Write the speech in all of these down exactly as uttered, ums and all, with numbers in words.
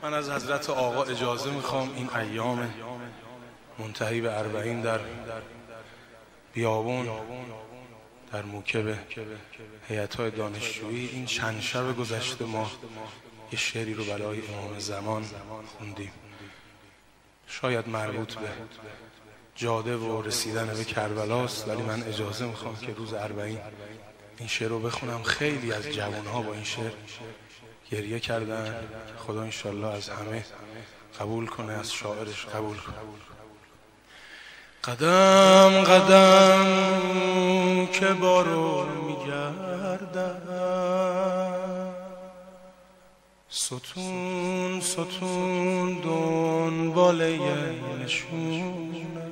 من از حضرت آقا اجازه میخوام این ایام منتهی به اربعین در بیابون در موکب هیئت‌های دانشجویی این چند شب گذشته ما یه شعری رو برای امام زمان خوندیم. شاید مربوط به جاده و رسیدن به کربلاست، ولی من اجازه میخوام که روز اربعین این شعر رو بخونم. خیلی از جوانها با این شعر گریه کردن. خدا انشالله از همه قبول کنه، از شاعرش قبول کنه. قدم قدم که بارو میگردم، ستون ستون دنباله نشونه.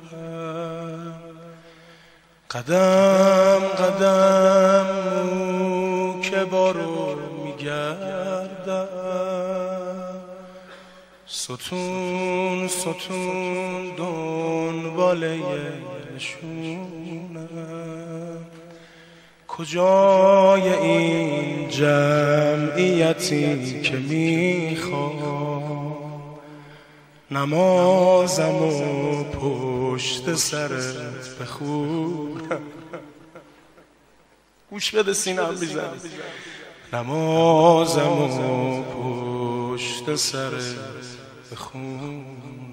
قدم قدم که بارو میگردم، ستون ستون دنباله نشونه. کجای این جمعیتی که میخوام نمازم و پشت سرت بخونم؟ گوش بده سینم بیزن. نمازم و پشت سرت بخونم.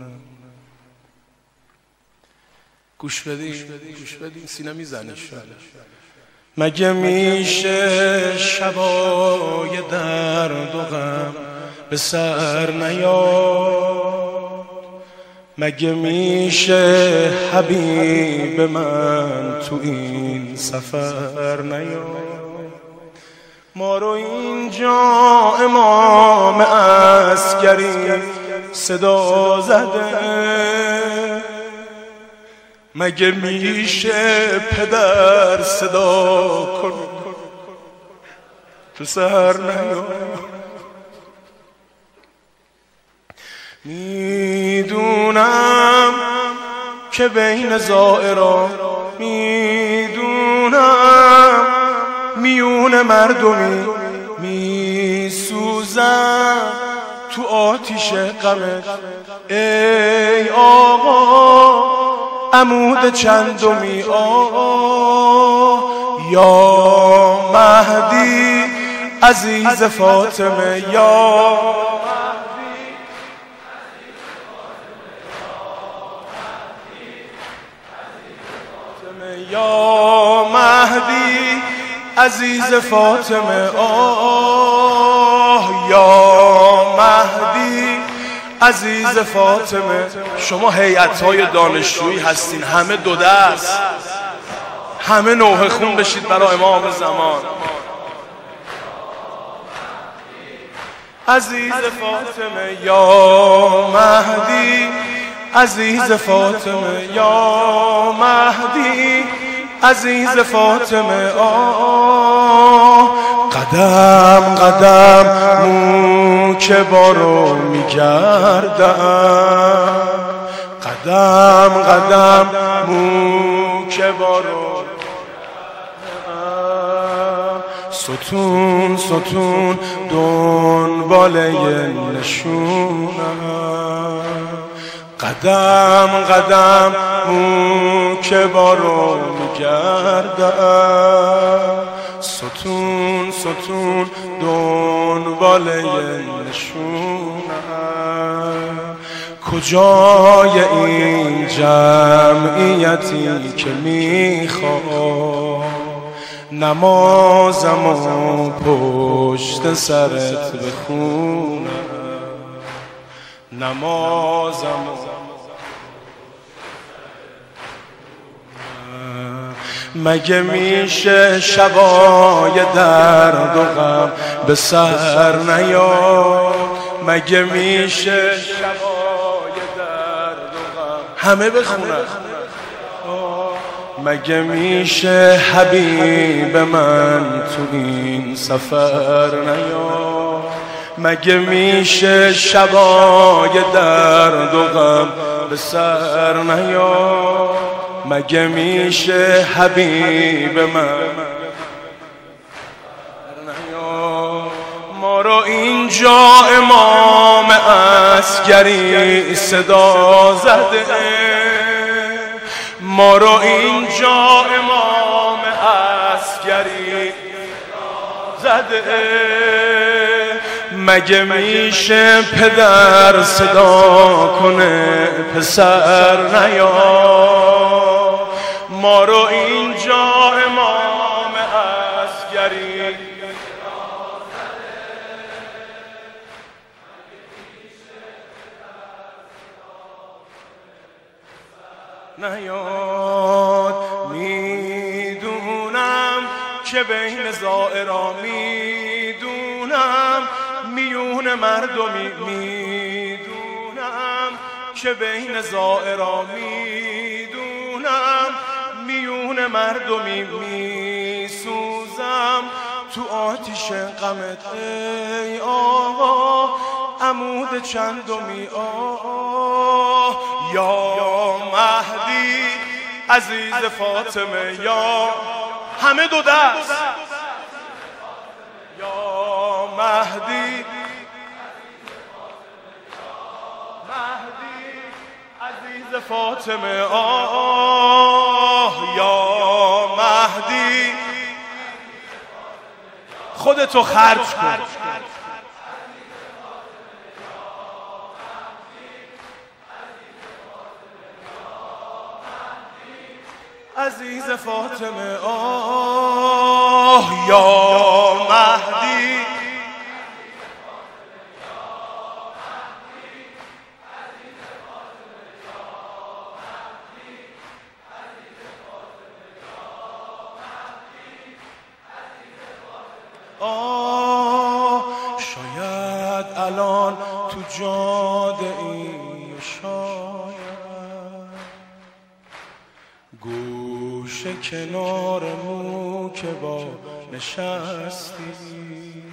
گوش بدین گوش بدین سینه میزنی. مگه میشه شبای درد و غم به سر نیاد؟ مگه میشه حبیب من تو این سفر نیاد؟ ما رو اینجا امام عسکری صدا زده، مگه میشه پدر صدا کن تو سر نیاد؟ میدونم که بین زائران، میدونم میون مردمی میسوزم تو آتیش غمت. ای آقا عمود چندمی آه یا مهدی عزیز فاطمه، یا یا مهدی عزیز فاطمه، آه یا مهدی عزیز فاطمه. شما هیئت‌های دانشجویی هستین، همه دو دست، همه نوحه خون بشید برای امام زمان. عزیز فاطمه یا مهدی عزیز فاطمه، یا مهدی عزیز فاطمه. آه قدم قدم مو که بارو میگردم، قدم قدم مو که بارو ستون ستون دنباله نشونم. قدم قدم مو که بارو میگردم، ستون ستون دنباله نشونم. کجای این جمعیتی که میخوام نمازم و پشت سرت بخونم؟ نمازم مگه میشه شبای درد و غم به سر نیاد؟ مگه میشه شبای درد و غم همه بخونن؟ مگه میشه حبیب من تو این سفر نیاد؟ مگه میشه شبای درد و غم به سر نیاد؟ مگه میشه حبیب من؟ ما رو اینجا امام اسگری صدا زده، ما رو اینجا امام اسگری زده. مگه میشه پدر صدا کنه پسر نیا؟ ما رو اینجا امام اسگری نیاد. میدونم که بین زائرا، میدونم میون مردمی، میدونم که بین زائرا، میدونم میون مردمی، میسوزم تو آتیش غمت ای آقا، عمود چندمی آه. یا مهدی عزیز فاطمه، یا همه دو دست، یا مهدی مهدی عزیز فاطمه آه. یا مهدی خودتو خرج کن، عزیز فاطمه آه. یا مهدی آه. شاید الان تو جاده ای، شاید گوش کنار مو که با نشستی،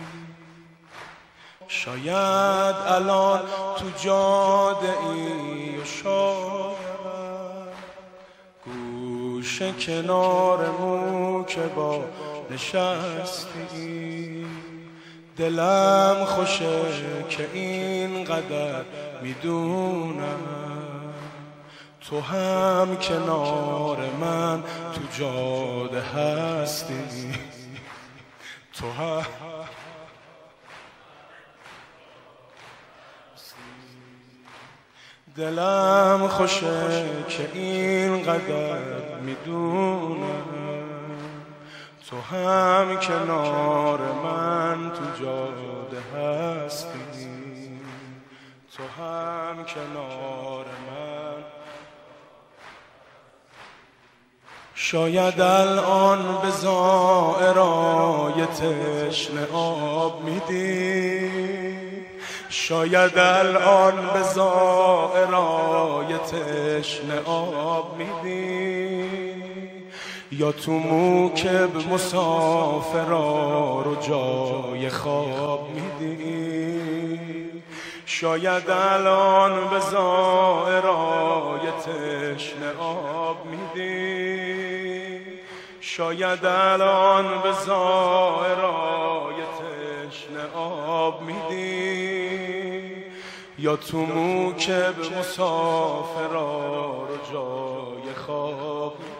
شاید الان تو جاده ای، شاید گوش کنار مو که با نشستی. دلم خوشه که اینقدر میدونم تو هم کنار من تو جاده هستی، تو هم دلم خوشه که اینقدر میدونم تو هم کنار من تو جاده هستی، تو هم کنار من. شاید الان به زائرای تشنه آب میدی، شاید الان به زائرای تشنه آب میدی، یا تو موکب مسافرا رو جای خواب میدی. شاید الان به زائرای تشنه آب میدی، شاید الان به زائرای تشنه آب میدی، یا تو موکب مسافرا رو جای خواب میدی.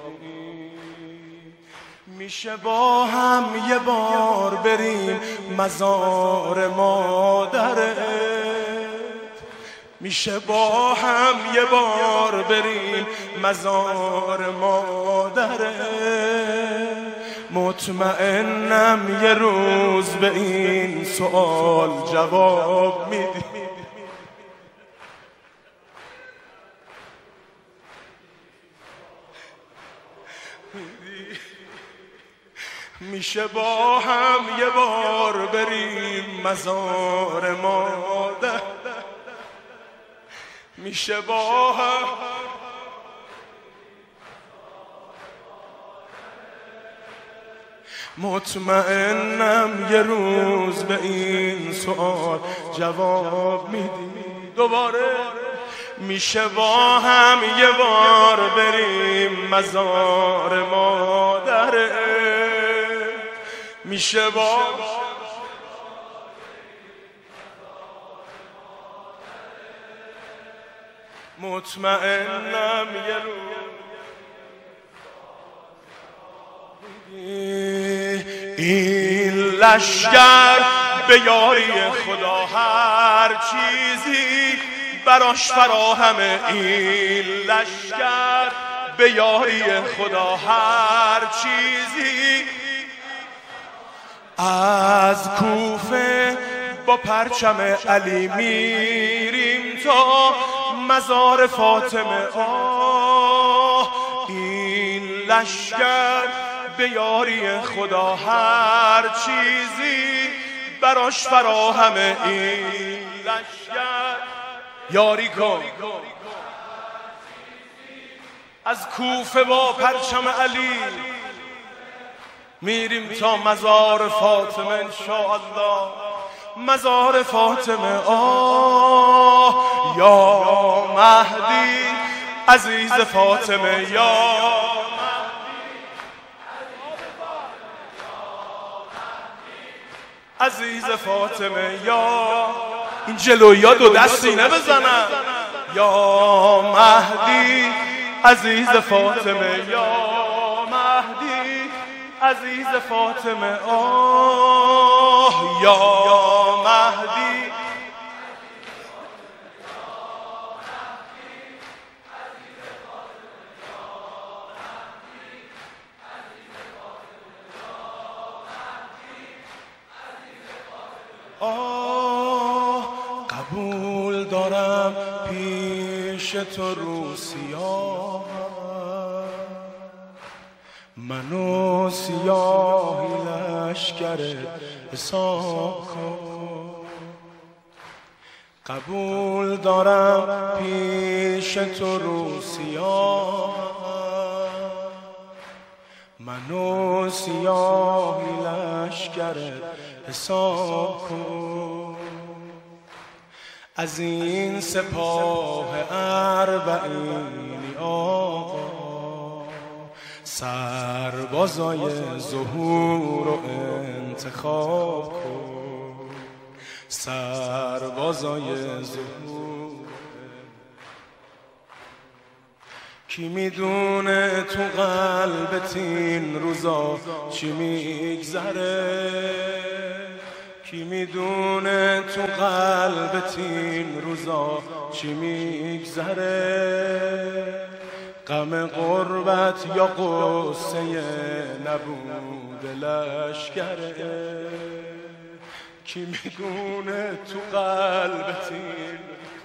میشه با هم یه بار بریم مزار مادرت، میشه با هم یه بار بریم مزار مادرت. مطمئنم یه روز به این سوال جواب میدی. میشه با هم یه بار بریم مزار مادر، میشه با هم مطمئنم یه روز به این سوال جواب میدی. دوباره میشه با هم یه بار بریم مزار مادر، میشه با مطمئنم یه روز این لشگر به یاری خدا هر چیزی براش فراهمه. این لشگر به یاری خدا هر چیزی از کوفه با پرچم علی میریم تا مزار فاطمه. آه این لشگر به یاری خدا هر چیزی براش فراهمه. این لشگر یاری کن از کوفه با پرچم علی میریم تا مزار فاطمه انشاءالله. مزار فاطمه. آه یا مهدی عزیز فاطمه، یا عزیز فاطمه، یا این جلویا دو دستی نبزنن. یا مهدی عزیز فاطمه، یا مهدی عزیز فاطمه. آه یا مهدی آه قبول دارم پیش تو روسیا، منو سیاهی لشکر حساب کن. قبول دارم پیش تو روسیا، منو سیاهی لشکر حساب کن. از این سپاه اربعینی آقا سربازای ظهور رو انتخاب کن. سربازای ظهور کی میدونه تو قلبت این روزا چی میگذره. کی میدونه تو قلبت این روزا چی میگذره. غم غربت یا قصه نبود لشکره. کی میدونه تو قلبت این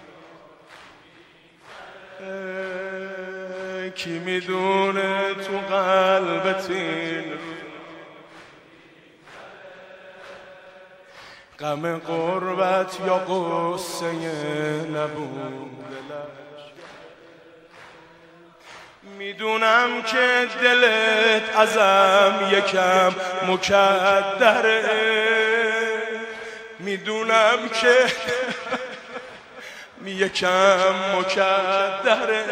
کی میدونه تو قلبت این غم غربت یا قصه نبود. میدونم که دلت ازم یکم مکدره. میدونم که یکم مکدره.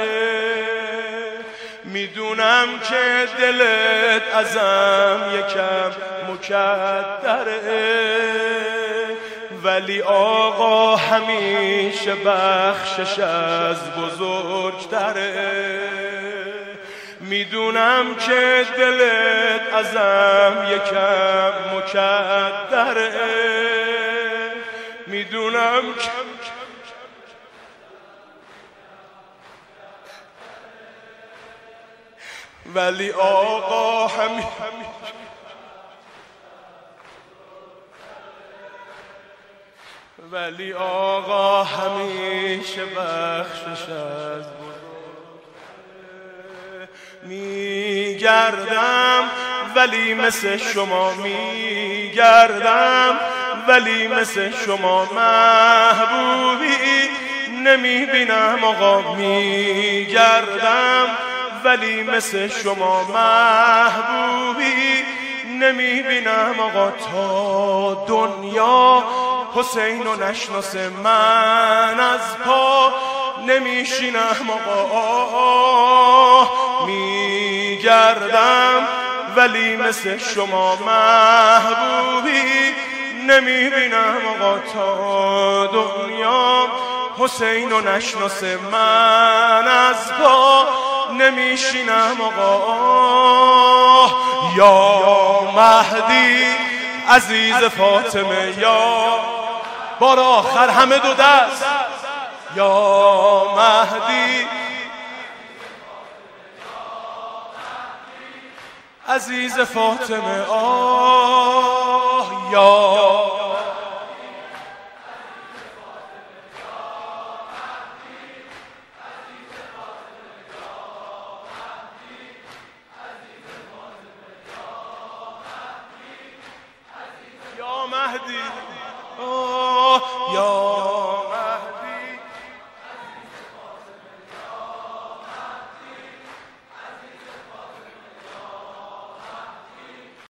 میدونم که دلت ازم یکم مکدره. ولی آقا همیشه بخشش از بزرگتره. میدونم که دلت ازم یکم مکدره. میدونم که ولی آقا همیشه ولی آقا همیشه بخشش از میگردم ولی مثل شما میگردم ولی مثل شما محبوبی نمیبینم آقا. میگردم ولی مثل شما محبوبی نمیبینم آقا. تا دنیا حسین و نشناسه من از پا نمیشینم آقا. میگردم ولی مثل شما محبوبی نمیبینم آقا. تا دنیا حسین و نشناسه من از پا نمیشینم آقا. یا مهدی عزیز فاطمه، یا بار آخر همه دو دست، یا مهدی عزیز فاطمه، آه یا یا مهدی، آه یا